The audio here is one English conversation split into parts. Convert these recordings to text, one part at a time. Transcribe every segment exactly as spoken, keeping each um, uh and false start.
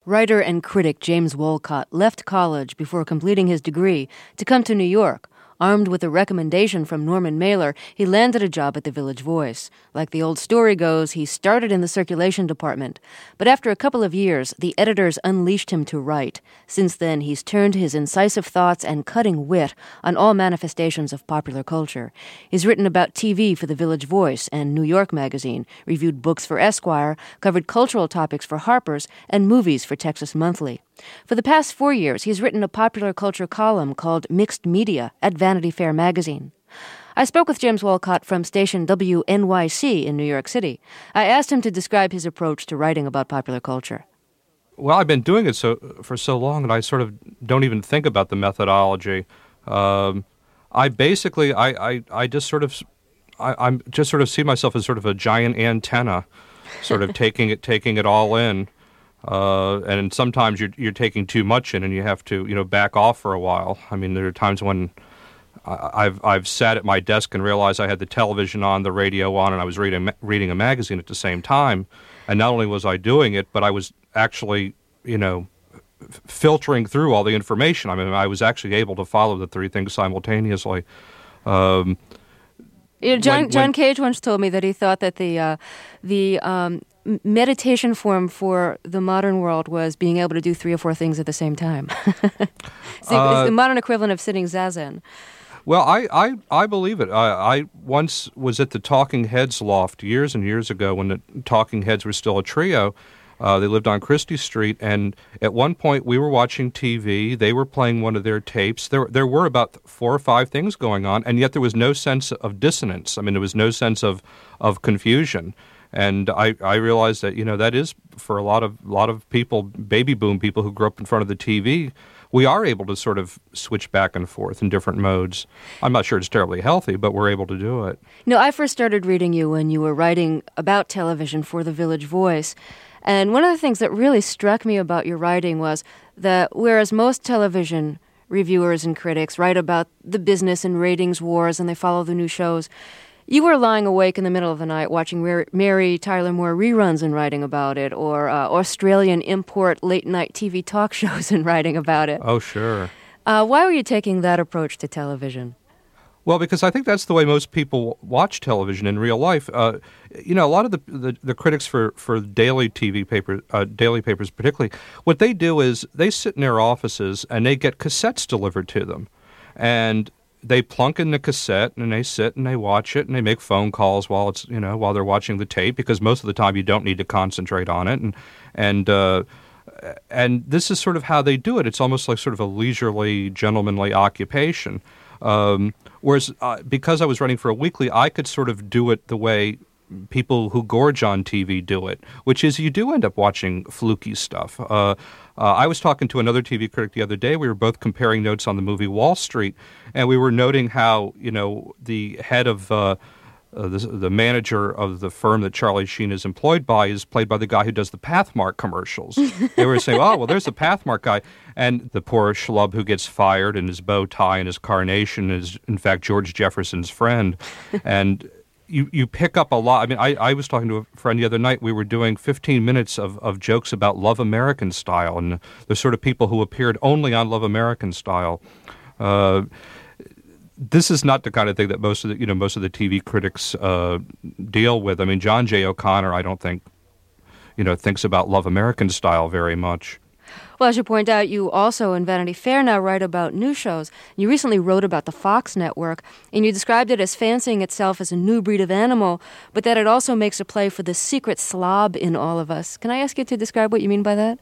Writer and critic James Wolcott left college before completing his degree to come to New York. Armed with a recommendation from Norman Mailer, he landed a job at the Village Voice. Like the old story goes, he started in the circulation department. But after a couple of years, the editors unleashed him to write. Since then, he's turned his incisive thoughts and cutting wit on all manifestations of popular culture. He's written about T V for the Village Voice and New York Magazine, reviewed books for Esquire, covered cultural topics for Harper's, and movies for Texas Monthly. For the past four years, he's written a popular culture column called Mixed Media at Vanity Fair magazine. I spoke with James Wolcott from station W N Y C in New York City. I asked him to describe his approach to writing about popular culture. Well, I've been doing it so for so long that I sort of don't even think about the methodology. Um, I basically, I, I, I just sort of, I, I'm just sort of see myself as sort of a giant antenna, sort of taking it, taking it all in. Uh, and sometimes you're you're taking too much in, and you have to you know back off for a while. I mean, there are times when I, I've I've sat at my desk and realized I had the television on, the radio on, and I was reading reading a magazine at the same time. And not only was I doing it, but I was actually you know f- filtering through all the information. I mean, I was actually able to follow the three things simultaneously. Um, you know, John when, John when, Cage once told me that he thought that the uh, the um, meditation form for the modern world was being able to do three or four things at the same time. So uh, it's the modern equivalent of sitting zazen. Well, I, I, I believe it. I, I once was at the Talking Heads loft years and years ago when the Talking Heads were still a trio. Uh, they lived on Christie Street, and at one point we were watching T V. They were playing one of their tapes. There, there were about four or five things going on, and yet there was no sense of dissonance. I mean, there was no sense of, of confusion. And I, I realized that, you know, that is for a lot of lot of people, baby boom people who grew up in front of the T V, we are able to sort of switch back and forth in different modes. I'm not sure it's terribly healthy, but we're able to do it. No, I first started reading you when you were writing about television for the Village Voice. And one of the things that really struck me about your writing was that whereas most television reviewers and critics write about the business and ratings wars and they follow the new shows, you were lying awake in the middle of the night watching Mary Tyler Moore reruns and writing about it, or uh, Australian import late-night T V talk shows and writing about it. Oh, sure. Uh, why were you taking that approach to television? Well, because I think that's the way most people watch television in real life. Uh, you know, a lot of the the, the critics for, for daily T V paper, uh, daily papers particularly, what they do is they sit in their offices and they get cassettes delivered to them. And they plunk in the cassette and they sit and they watch it and they make phone calls while it's you know while they're watching the tape, because most of the time you don't need to concentrate on it, and and uh, and this is sort of how they do it. It's almost like sort of a leisurely, gentlemanly occupation. Um, whereas uh, because I was writing for a weekly, I could sort of do it the way people who gorge on T V do it, which is you do end up watching fluky stuff. Uh, uh, I was talking to another T V critic the other day. We were both comparing notes on the movie Wall Street, and we were noting how, you know, the head of uh, uh, the, the manager of the firm that Charlie Sheen is employed by is played by the guy who does the Pathmark commercials. They were saying, oh, well, there's the Pathmark guy. And the poor schlub who gets fired and his bow tie and his carnation is, in fact, George Jefferson's friend. And You you pick up a lot. I mean, I, I was talking to a friend the other night. We were doing fifteen minutes of, of jokes about Love American Style, and the sort of people who appeared only on Love American Style. Uh, this is not the kind of thing that most of the you know most of the T V critics uh, deal with. I mean, John J. O'Connor, I don't think you know thinks about Love American Style very much. Well, as you point out, you also in Vanity Fair now write about new shows. You recently wrote about the Fox network, and you described it as fancying itself as a new breed of animal, but that it also makes a play for the secret slob in all of us. Can I ask you to describe what you mean by that?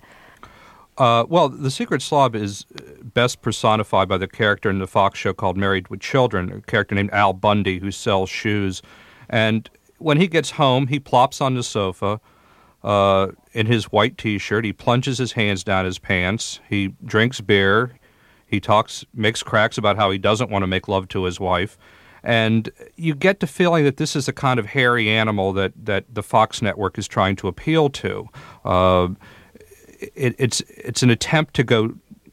Uh, well, the secret slob is best personified by the character in the Fox show called Married with Children, a character named Al Bundy who sells shoes. And when he gets home, he plops on the sofa, Uh, in his white T-shirt. He plunges his hands down his pants. He drinks beer. He talks, makes cracks about how he doesn't want to make love to his wife. And you get the feeling that this is the kind of hairy animal that, that the Fox network is trying to appeal to. Uh, it, it's it's an attempt to go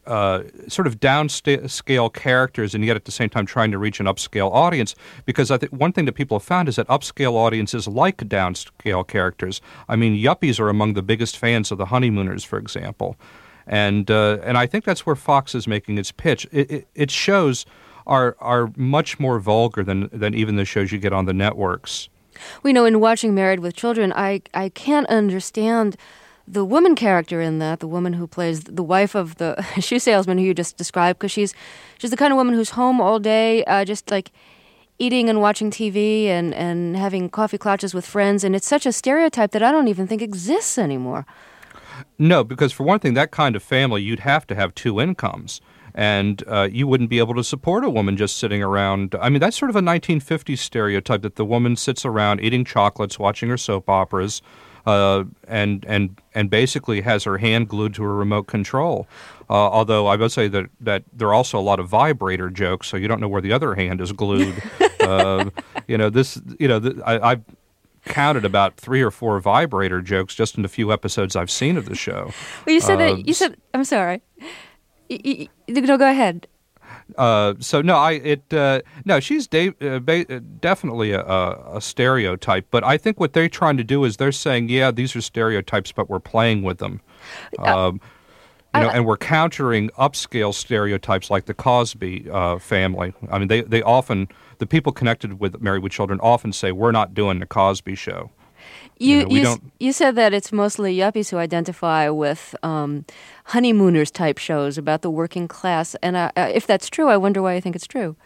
uh, sort of downscale characters, and yet at the same time trying to reach an upscale audience. Because I think one thing that people have found is that upscale audiences like downscale characters. I mean, yuppies are among the biggest fans of the Honeymooners, for example, and uh, and I think that's where Fox is making its pitch. It, it, its shows are are much more vulgar than than even the shows you get on the networks. We know in watching Married with Children, I I can't understand the woman character in that, the woman who plays the wife of the shoe salesman who you just described, because she's she's the kind of woman who's home all day, uh, just like eating and watching T V and, and having coffee clutches with friends, and it's such a stereotype that I don't even think exists anymore. No, because for one thing, that kind of family, you'd have to have two incomes, and uh, you wouldn't be able to support a woman just sitting around. I mean, that's sort of a nineteen fifties stereotype that the woman sits around eating chocolates, watching her soap operas, Uh, and and and basically has her hand glued to her remote control. Uh, although I would say that, that there are also a lot of vibrator jokes, so you don't know where the other hand is glued. uh, you know this. You know th- I, I've counted about three or four vibrator jokes just in the few episodes I've seen of the show. Well, you said uh, that. You said. I'm sorry. You, you, no, go ahead. Uh, so no, I it uh, no, she's de- uh, ba- definitely a, a, a stereotype. But I think what they're trying to do is they're saying, yeah, these are stereotypes, but we're playing with them, um, you know, I, and we're countering upscale stereotypes like the Cosby uh, family. I mean, they they often the people connected with Married with Children often say we're not doing the Cosby Show. You you, know, we you, don't, you said that it's mostly yuppies who identify with um, honeymooners type shows about the working class, and uh, if that's true, I wonder why you think it's true.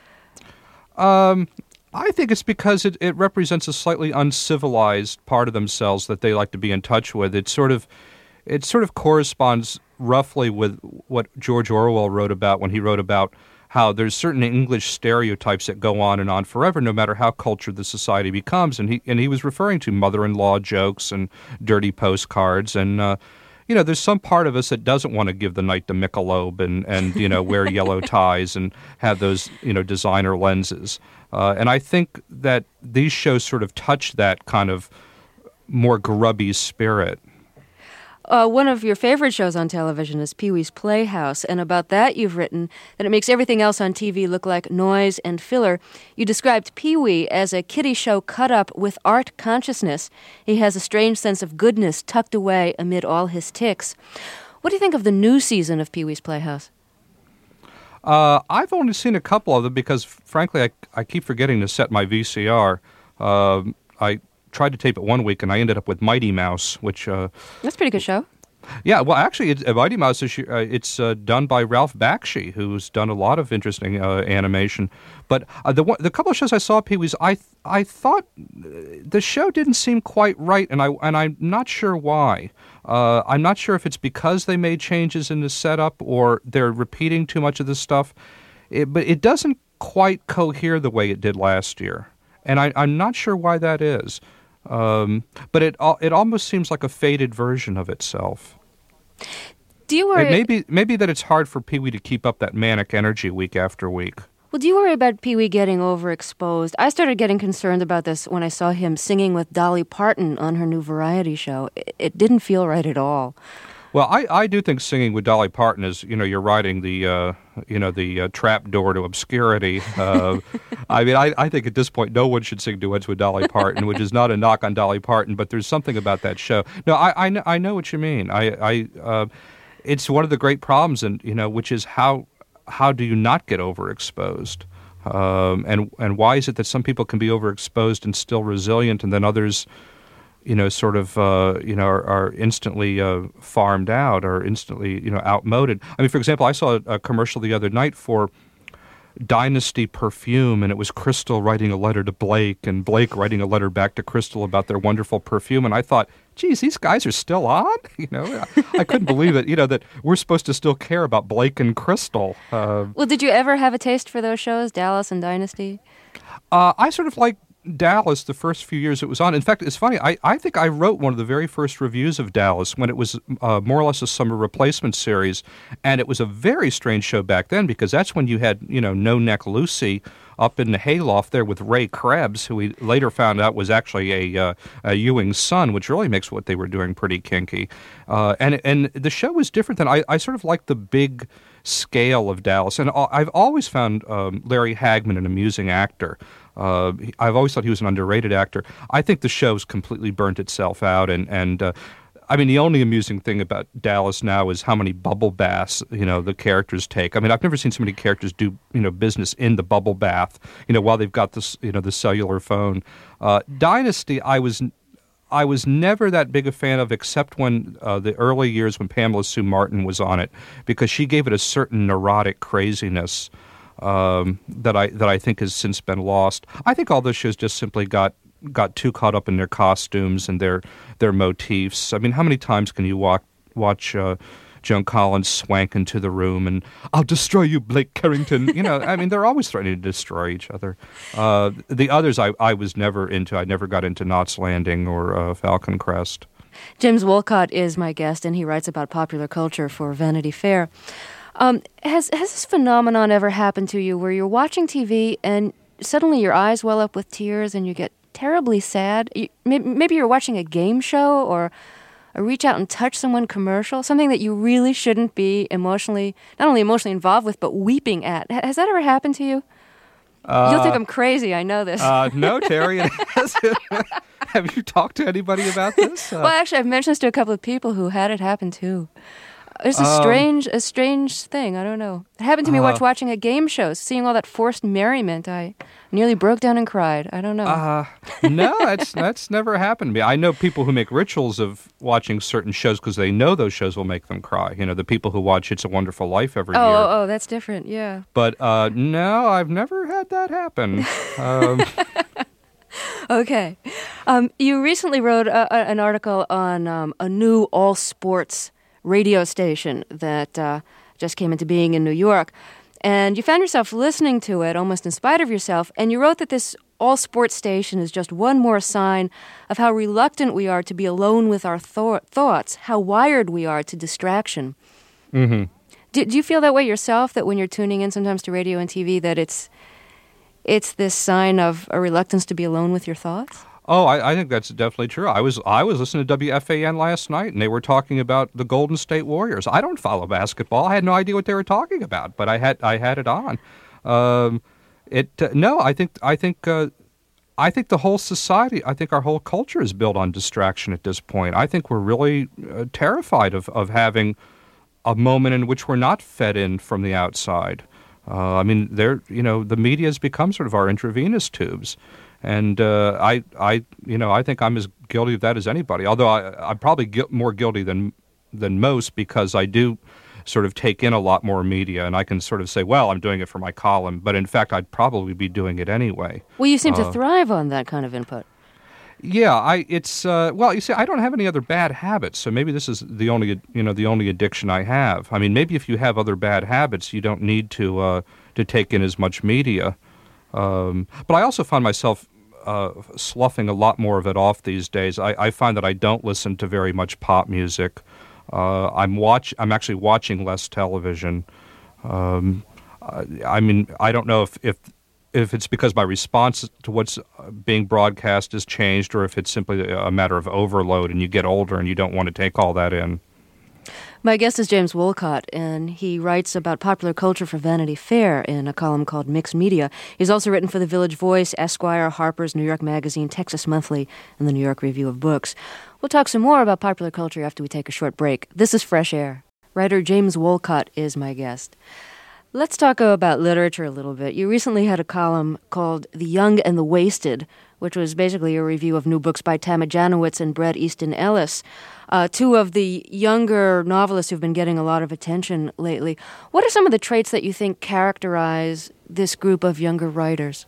Um, I think it's because it, it represents a slightly uncivilized part of themselves that they like to be in touch with. It sort of it sort of corresponds roughly with what George Orwell wrote about when he wrote about how there's certain English stereotypes that go on and on forever, no matter how cultured the society becomes. And he and he was referring to mother-in-law jokes and dirty postcards. And, uh, you know, there's some part of us that doesn't want to give the night to Michelob and, and you know, wear yellow ties and have those, you know, designer lenses. Uh, and I think that these shows sort of touch that kind of more grubby spirit. Uh, one of your favorite shows on television is Pee-wee's Playhouse, and about that you've written that it makes everything else on T V look like noise and filler. You described Pee-wee as a kiddie show cut up with art consciousness. He has a strange sense of goodness tucked away amid all his tics. What do you think of the new season of Pee-wee's Playhouse? Uh, I've only seen a couple of them because, frankly, I, I keep forgetting to set my V C R. Uh, I tried to tape it one week, and I ended up with Mighty Mouse, which... Uh, That's a pretty good show. Yeah, well, actually, it's, uh, Mighty Mouse, is, uh, it's uh, done by Ralph Bakshi, who's done a lot of interesting uh, animation. But uh, the one, the couple of shows I saw, Pee-wee's, I th- I thought the show didn't seem quite right, and, I, and I'm not sure why. Uh, I'm not sure if it's because they made changes in the setup or they're repeating too much of this stuff. It, but it doesn't quite cohere the way it did last year. And I, I'm not sure why that is. Um, but it it almost seems like a faded version of itself. Do you worry? It may be, maybe that it's hard for Pee-wee to keep up that manic energy week after week. Well, do you worry about Pee-wee getting overexposed? I started getting concerned about this when I saw him singing with Dolly Parton on her new variety show. It, it didn't feel right at all. Well, I, I do think singing with Dolly Parton is, you know, you're riding the, uh, you know, the uh, trap door to obscurity. Uh, I mean, I, I think at this point no one should sing duets with Dolly Parton, which is not a knock on Dolly Parton, but there's something about that show. No, I, I, know, I know what you mean. I, I, uh, it's one of the great problems, and you know, which is how how do you not get overexposed? Um, and and why is it that some people can be overexposed and still resilient, and then others, you know, sort of, uh, you know, are, are instantly uh, farmed out or instantly, you know, outmoded. I mean, for example, I saw a, a commercial the other night for Dynasty perfume, and it was Crystal writing a letter to Blake, and Blake writing a letter back to Crystal about their wonderful perfume. And I thought, geez, these guys are still on? You know, I, I couldn't believe it, you know, that we're supposed to still care about Blake and Crystal. Uh, well, did you ever have a taste for those shows, Dallas and Dynasty? Uh, I sort of like Dallas, the first few years it was on. In fact, it's funny. I, I think I wrote one of the very first reviews of Dallas when it was uh, more or less a summer replacement series, and it was a very strange show back then because that's when you had, you know, No Neck Lucy up in the hayloft there with Ray Krebs, who we later found out was actually a, uh, a Ewing's son, which really makes what they were doing pretty kinky. Uh, and and the show was different than I, I sort of liked the big scale of Dallas, and I've always found um, Larry Hagman an amusing actor. Uh, I've always thought he was an underrated actor. I think the show's completely burnt itself out, and and uh, I mean the only amusing thing about Dallas now is how many bubble baths you know the characters take. I mean I've never seen so many characters do you know business in the bubble bath you know while they've got this you know the cellular phone. Uh, Dynasty, I was. I was never that big a fan of, except when uh, the early years when Pamela Sue Martin was on it, because she gave it a certain neurotic craziness um, that I that I think has since been lost. I think all those shows just simply got got too caught up in their costumes and their their motifs. I mean, how many times can you walk, watch uh, Joan Collins swank into the room and "I'll destroy you, Blake Carrington"? You know, I mean, they're always threatening to destroy each other. Uh, the others, I, I was never into. I never got into Knots Landing or uh, Falcon Crest. James Wolcott is my guest, and he writes about popular culture for Vanity Fair. Um, has has this phenomenon ever happened to you, where you're watching T V and suddenly your eyes well up with tears and you get terribly sad? You, maybe, maybe you're watching a game show or a reach out and touch someone commercial, something that you really shouldn't be emotionally, not only emotionally involved with, but weeping at. H- has that ever happened to you? Uh, You'll think I'm crazy, I know this. uh, no, Terry, it hasn't. Have you talked to anybody about this? Uh, well, actually, I've mentioned this to a couple of people who had it happen too. It's a um, strange, a strange thing. I don't know. It happened to me uh, watch watching a game show, seeing all that forced merriment. I nearly broke down and cried. I don't know. Uh, no, that's that's never happened to me. I know people who make rituals of watching certain shows because they know those shows will make them cry. You know, the people who watch It's a Wonderful Life every oh, year. Oh, oh, that's different. Yeah. But uh, no, I've never had that happen. Um, okay. Um, you recently wrote a, a, an article on um, a new all-sports radio station that uh, just came into being in New York. And you found yourself listening to it almost in spite of yourself. And you wrote that this all-sports station is just one more sign of how reluctant we are to be alone with our th- thoughts, how wired we are to distraction. Mm-hmm. Do, do you feel that way yourself, that when you're tuning in sometimes to radio and T V, that it's it's this sign of a reluctance to be alone with your thoughts? Oh, I, I think that's definitely true. I was I was listening to W F A N last night, and they were talking about the Golden State Warriors. I don't follow basketball. I had no idea what they were talking about, but I had I had it on. Um, it uh, no, I think I think uh, I think the whole society, I think our whole culture is built on distraction at this point. I think we're really uh, terrified of of having a moment in which we're not fed in from the outside. Uh, I mean, they're you know the media has become sort of our intravenous tubes. And uh, I, I, you know, I think I'm as guilty of that as anybody. Although I, I'm probably gu- more guilty than than most because I do sort of take in a lot more media, and I can sort of say, well, I'm doing it for my column, but in fact, I'd probably be doing it anyway. Well, you seem uh, to thrive on that kind of input. Yeah, I. It's uh, well, you see, I don't have any other bad habits, so maybe this is the only, you know, the only addiction I have. I mean, maybe if you have other bad habits, you don't need to uh, to take in as much media. Um, but I also find myself uh, sloughing a lot more of it off these days. I, I find that I don't listen to very much pop music. Uh, I'm watch. I'm actually watching less television. Um, I, I mean, I don't know if, if if it's because my response to what's being broadcast has changed, or if it's simply a matter of overload, and you get older and you don't want to take all that in. My guest is James Wolcott, and he writes about popular culture for Vanity Fair in a column called Mixed Media. He's also written for The Village Voice, Esquire, Harper's, New York Magazine, Texas Monthly, and the New York Review of Books. We'll talk some more about popular culture after we take a short break. This is Fresh Air. Writer James Wolcott is my guest. Let's talk about literature a little bit. You recently had a column called The Young and the Wasted, which was basically a review of new books by Tama Janowitz and Bret Easton Ellis, uh, two of the younger novelists who've been getting a lot of attention lately. What are some of the traits that you think characterize this group of younger writers?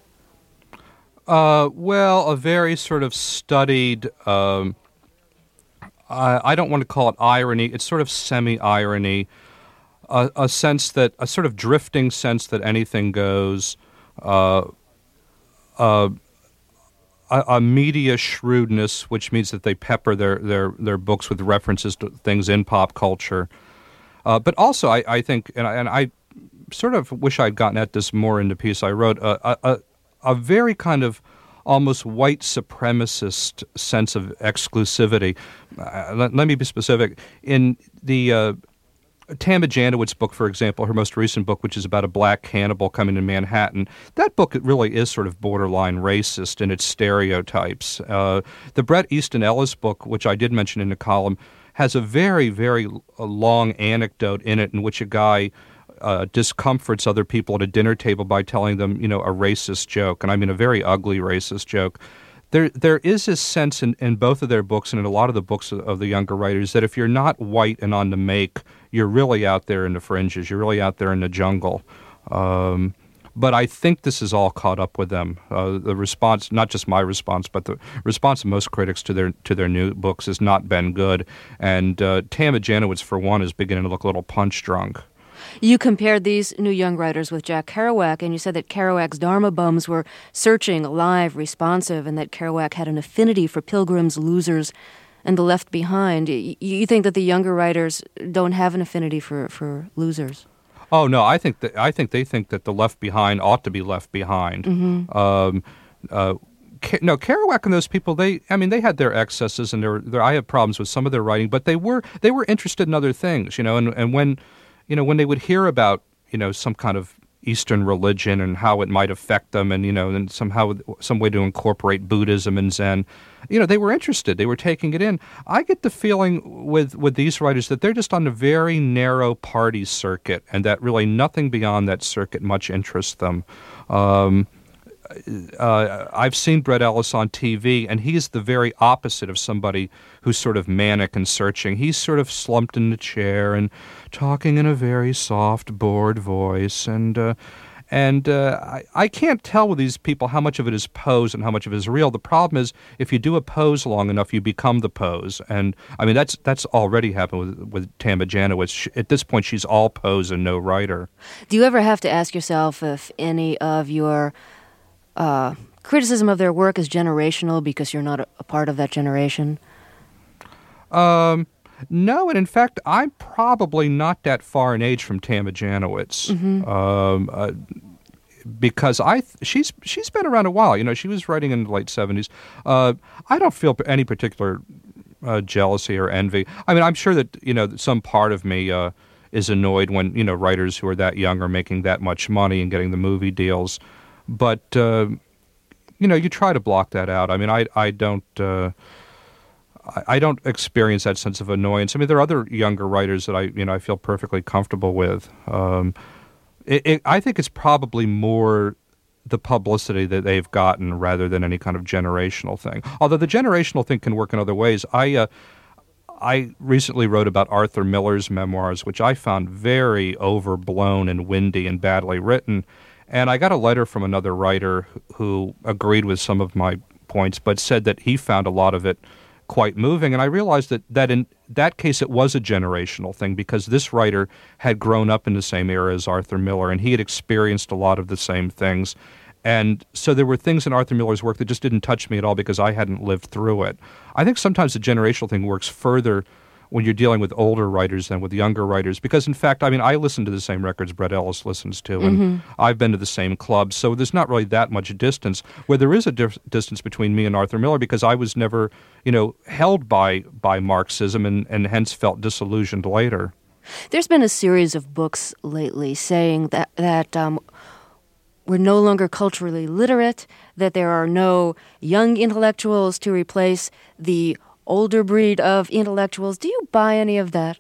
Uh, well, a very sort of studied, um, I, I don't want to call it irony, it's sort of semi-irony, a, a sense that, a sort of drifting sense that anything goes, uh, uh, a, a media shrewdness, which means that they pepper their, their, their books with references to things in pop culture. Uh, but also, I, I think, and I, and I sort of wish I'd gotten at this more in the piece I wrote, a, a, a very kind of almost white supremacist sense of exclusivity. Uh, let, let me be specific. In the uh, Tama Janowitz book, for example, her most recent book, which is about a black cannibal coming to Manhattan, that book really is sort of borderline racist in its stereotypes. Uh, the Bret Easton Ellis book, which I did mention in the column, has a very, very long anecdote in it in which a guy Uh, discomforts other people at a dinner table by telling them, you know, a racist joke, and I mean a very ugly racist joke. There, there is a sense in, in both of their books and in a lot of the books of, of the younger writers that if you're not white and on the make, you're really out there in the fringes. You're really out there in the jungle. Um, but I think this is all caught up with them. Uh, the response, not just my response, but the response of most critics to their to their new books has not been good. And uh, Tama Janowitz, for one, is beginning to look a little punch drunk. You compared these new young writers with Jack Kerouac, and you said that Kerouac's Dharma bums were searching, alive, responsive, and that Kerouac had an affinity for pilgrims, losers, and the left behind. You think that the younger writers don't have an affinity for, for losers? Oh no, I think that I think they think that the left behind ought to be left behind. Mm-hmm. Um, uh, No, Kerouac and those people, they, I mean, they had their excesses, and their, their, I have problems with some of their writing, but they were they were interested in other things, you know, and, and when, you know, when they would hear about, you know, some kind of Eastern religion and how it might affect them and, you know, and somehow some way to incorporate Buddhism and Zen, you know, they were interested. They were taking it in. I get the feeling with, with these writers that they're just on a very narrow party circuit and that really nothing beyond that circuit much interests them. Um, Uh, I've seen Bret Ellis on T V, and he's the very opposite of somebody who's sort of manic and searching. He's sort of slumped in the chair and talking in a very soft, bored voice. And uh, and uh, I, I can't tell with these people how much of it is pose and how much of it is real. The problem is, if you do a pose long enough, you become the pose. And, I mean, that's that's already happened with, with Tama Janowitz. At this point, she's all pose and no writer. Do you ever have to ask yourself if any of your Uh, criticism of their work is generational because you're not a, a part of that generation? Um, no, and in fact, I'm probably not that far in age from Tama Janowitz, mm-hmm. um, uh, because I th- she's she's been around a while. You know, she was writing in the late seventies. Uh, I don't feel any particular uh, jealousy or envy. I mean, I'm sure that you know some part of me uh, is annoyed when you know writers who are that young are making that much money and getting the movie deals. But, uh, you know, you try to block that out. I mean, I, I don't uh, I, I don't experience that sense of annoyance. I mean, there are other younger writers that I, you know, I feel perfectly comfortable with. Um, it, it, I think it's probably more the publicity that they've gotten rather than any kind of generational thing. Although the generational thing can work in other ways. I uh, I recently wrote about Arthur Miller's memoirs, which I found very overblown and windy and badly written. And I got a letter from another writer who agreed with some of my points, but said that he found a lot of it quite moving. And I realized that, that in that case it was a generational thing because this writer had grown up in the same era as Arthur Miller, and he had experienced a lot of the same things. And so there were things in Arthur Miller's work that just didn't touch me at all because I hadn't lived through it. I think sometimes the generational thing works further when you're dealing with older writers than with younger writers. Because, in fact, I mean, I listen to the same records Bret Ellis listens to, and mm-hmm. I've been to the same clubs, so there's not really that much distance. Where there is a dif- distance between me and Arthur Miller because I was never, you know, held by by Marxism and, and hence felt disillusioned later. There's been a series of books lately saying that, that um, we're no longer culturally literate, that there are no young intellectuals to replace the older breed of intellectuals. Do you buy any of that?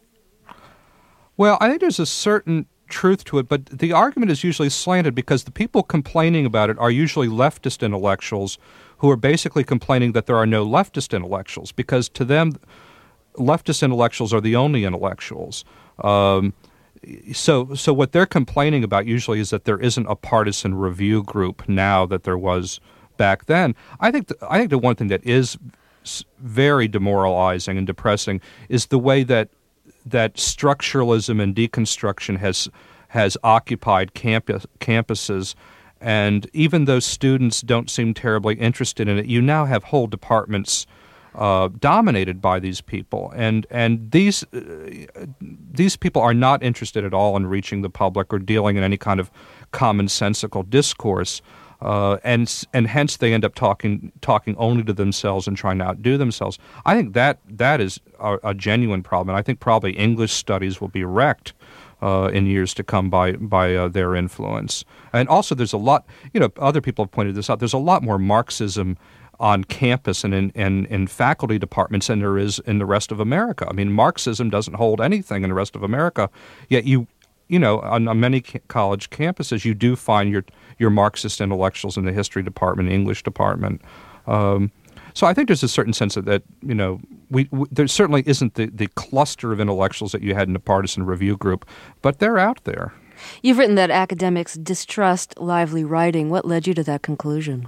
Well, I think there's a certain truth to it, but the argument is usually slanted because the people complaining about it are usually leftist intellectuals who are basically complaining that there are no leftist intellectuals because to them, leftist intellectuals are the only intellectuals. Um, so, so what they're complaining about usually is that there isn't a partisan review group now that there was back then. I think the, I think the one thing that is very demoralizing and depressing is the way that that structuralism and deconstruction has has occupied campus, campuses And even though students don't seem terribly interested in it, you now have whole departments uh, dominated by these people. And and these uh, these people are not interested at all in reaching the public or dealing in any kind of commonsensical discourse. Uh, and and hence they end up talking talking only to themselves and trying to outdo themselves. I think that that is a, a genuine problem. And I think probably English studies will be wrecked uh, in years to come by by uh, their influence. And also, there's a lot. You know, other people have pointed this out. There's a lot more Marxism on campus and in, in, in faculty departments than there is in the rest of America. I mean, Marxism doesn't hold anything in the rest of America. Yet you. You know, on, on many ca- college campuses, you do find your your Marxist intellectuals in the history department, English department. Um, so I think there's a certain sense of that, you know, we, we there certainly isn't the, the cluster of intellectuals that you had in the partisan review group, but they're out there. You've written that academics distrust lively writing. What led you to that conclusion?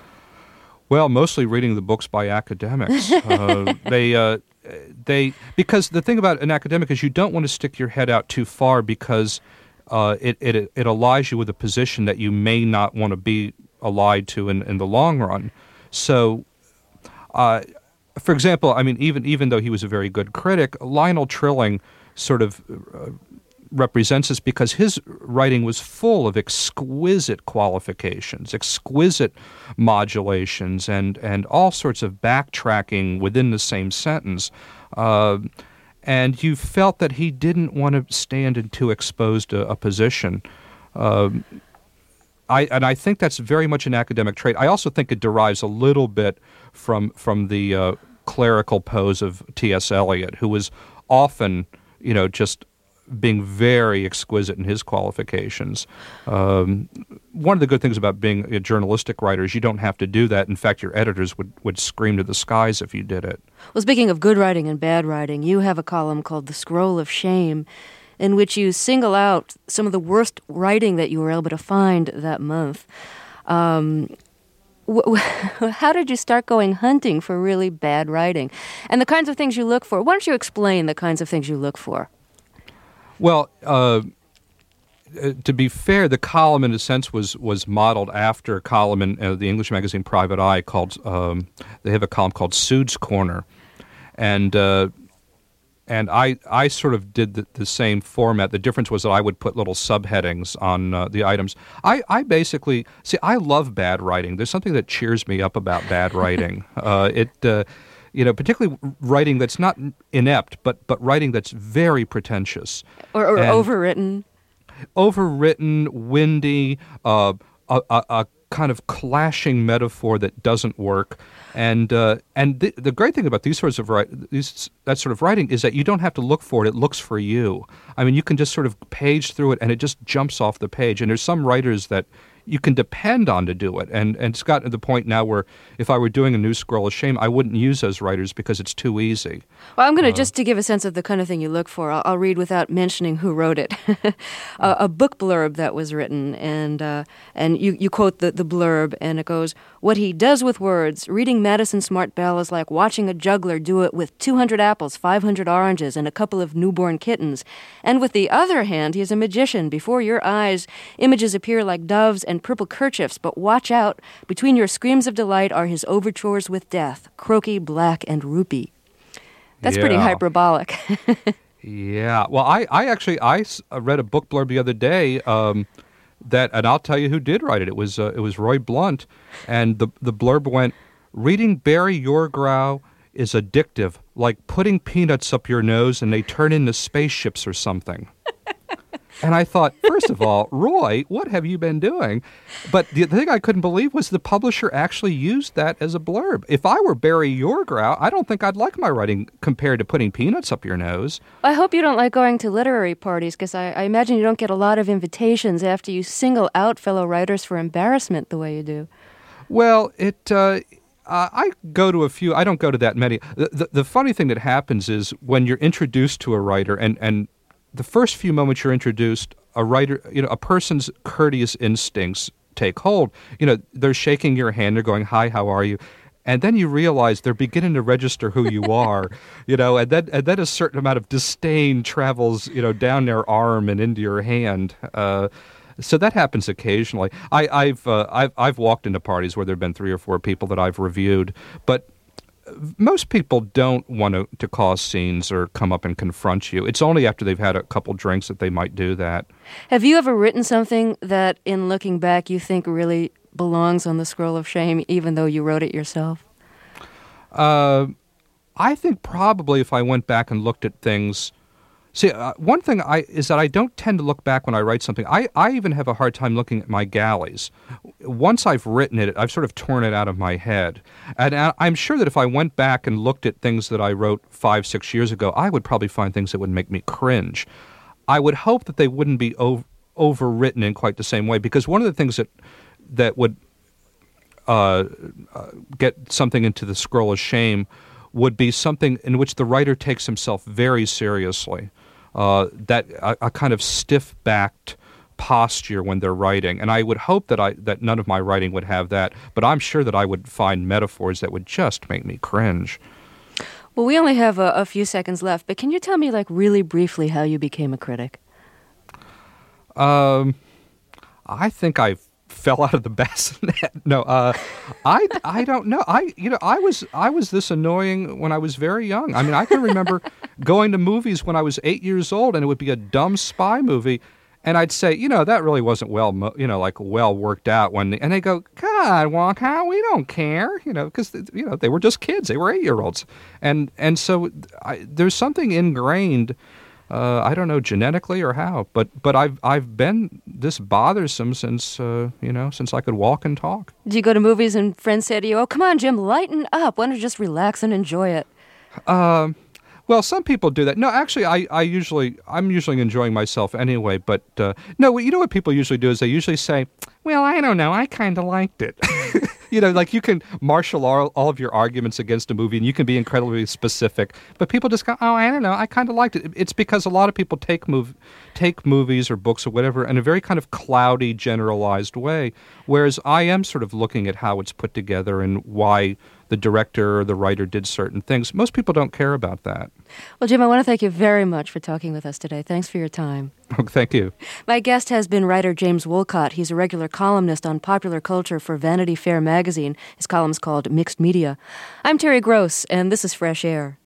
Well, mostly reading the books by academics. uh, they... Uh, They because the thing about an academic is you don't want to stick your head out too far because uh, it, it it allies you with a position that you may not want to be allied to in, in the long run. So, uh, for example, I mean, even even though he was a very good critic, Lionel Trilling sort of uh, represents this because his writing was full of exquisite qualifications, exquisite modulations, and, and all sorts of backtracking within the same sentence. Uh, and you felt that he didn't want to stand in too exposed a, a position. Uh, I, and I think that's very much an academic trait. I also think it derives a little bit from, from the uh, clerical pose of T S Eliot, who was often, you know, just being very exquisite in his qualifications. Um, one of the good things about being a journalistic writer is you don't have to do that. In fact, your editors would, would scream to the skies if you did it. Well, speaking of good writing and bad writing, you have a column called The Scroll of Shame, in which you single out some of the worst writing that you were able to find that month. Um, w- how did you start going hunting for really bad writing? And the kinds of things you look for. Why don't you explain the kinds of things you look for? Well, uh, to be fair, the column, in a sense, was was modeled after a column in uh, the English magazine Private Eye called, um, they have a column called Sood's Corner. And uh, and I I sort of did the, the same format. The difference was that I would put little subheadings on uh, the items. I, I basically, see, I love bad writing. There's something that cheers me up about bad writing. uh, it... Uh, You know, particularly writing that's not inept, but but writing that's very pretentious. Or, or overwritten. Overwritten, windy, uh, a, a, a kind of clashing metaphor that doesn't work. And uh, and the, the great thing about these sorts of write, these that sort of writing is that you don't have to look for it; it looks for you. I mean, you can just sort of page through it, and it just jumps off the page. And there's some writers that you can depend on to do it. And and it's gotten to the point now where if I were doing a new Scroll of Shame, I wouldn't use those writers because it's too easy. Well, I'm going to, uh, just to give a sense of the kind of thing you look for, I'll, I'll read without mentioning who wrote it. a, a book blurb that was written, and uh, and you, you quote the, the blurb, and it goes, "What he does with words, reading Madison Smart Bell is like watching a juggler do it with two hundred apples, five hundred oranges, and a couple of newborn kittens. And with the other hand, he is a magician. Before your eyes, images appear like doves and purple kerchiefs, but watch out. Between your screams of delight are his overtures with death, croaky, black, and rupee." That's yeah. pretty hyperbolic. Yeah. Well, I, I actually, I read a book blurb the other day um, that, and I'll tell you who did write it. It was uh, it was Roy Blunt, and the the blurb went, "Reading Barry Yorgrau is addictive, like putting peanuts up your nose and they turn into spaceships or something." And I thought, first of all, Roy, what have you been doing? But the thing I couldn't believe was the publisher actually used that as a blurb. If I were Barry Yorgrau, I don't think I'd like my writing compared to putting peanuts up your nose. I hope you don't like going to literary parties, because I, I imagine you don't get a lot of invitations after you single out fellow writers for embarrassment the way you do. Well, it... Uh, Uh, I go to a few. I don't go to that many. The, the, the funny thing that happens is when you're introduced to a writer, and, and the first few moments you're introduced, a writer, you know, a person's courteous instincts take hold. You know, they're shaking your hand, they're going, "Hi, how are you?" And then you realize they're beginning to register who you are, you know, and then and then a certain amount of disdain travels, you know, down their arm and into your hand. Uh, So that happens occasionally. I, I've uh, I've I've walked into parties where there've been three or four people that I've reviewed, but most people don't want to, to cause scenes or come up and confront you. It's only after they've had a couple drinks that they might do that. Have you ever written something that, in looking back, you think really belongs on the scroll of shame, even though you wrote it yourself? Uh, I think probably if I went back and looked at things. See, uh, one thing I is that I don't tend to look back when I write something. I, I even have a hard time looking at my galleys. Once I've written it, I've sort of torn it out of my head. And I, I'm sure that if I went back and looked at things that I wrote five, six years ago, I would probably find things that would make me cringe. I would hope that they wouldn't be over, overwritten in quite the same way, because one of the things that that would uh, uh, get something into the scroll of shame would be something in which the writer takes himself very seriously. Uh, that a, a kind of stiff-backed posture when they're writing, and I would hope that I that none of my writing would have that. But I'm sure that I would find metaphors that would just make me cringe. Well, we only have a, a few seconds left, but can you tell me, like, really briefly, how you became a critic? Um, I think I fell out of the bassinet. No, uh, I I don't know. I you know I was I was this annoying when I was very young. I mean, I can remember going to movies when I was eight years old, and it would be a dumb spy movie, and I'd say, you know, that really wasn't well, mo- you know, like well worked out. When and they go, God, Wonka, we don't care, you know, because you know they were just kids. They were eight year olds, and and so I, there's something ingrained. Uh, I don't know genetically or how, but but I've I've been this bothersome since uh, you know since I could walk and talk. Do you go to movies and friends say to you, "Oh, come on, Jim, lighten up. Why don't you just relax and enjoy it?" Um, well, some people do that. No, actually, I, I usually I'm usually enjoying myself anyway. But uh, no, you know what people usually do is they usually say, "Well, I don't know, I kind of liked it." You know, like you can marshal all, all of your arguments against a movie and you can be incredibly specific, but people just go, oh, I don't know, I kind of liked it. It's because a lot of people take mov- take movies or books or whatever in a very kind of cloudy, generalized way, whereas I am sort of looking at how it's put together and why the director or the writer did certain things. Most people don't care about that. Well, Jim, I want to thank you very much for talking with us today. Thanks for your time. Thank you. My guest has been writer James Wolcott. He's a regular columnist on popular culture for Vanity Fair magazine. His column's called Mixed Media. I'm Terry Gross, and this is Fresh Air.